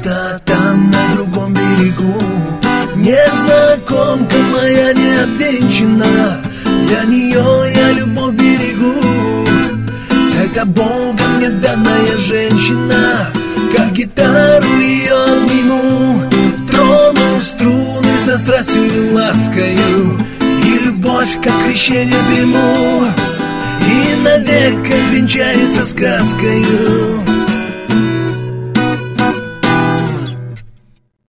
где-то там на другом берегу. Незнакомка моя не обвенчана, для нее я любовь берегу. Это Богом мне данная женщина, как гитару ее обниму. Трону струны со страстью и ласкою, и любовь, как крещение приму, и навек обвенчаюсь со сказкою.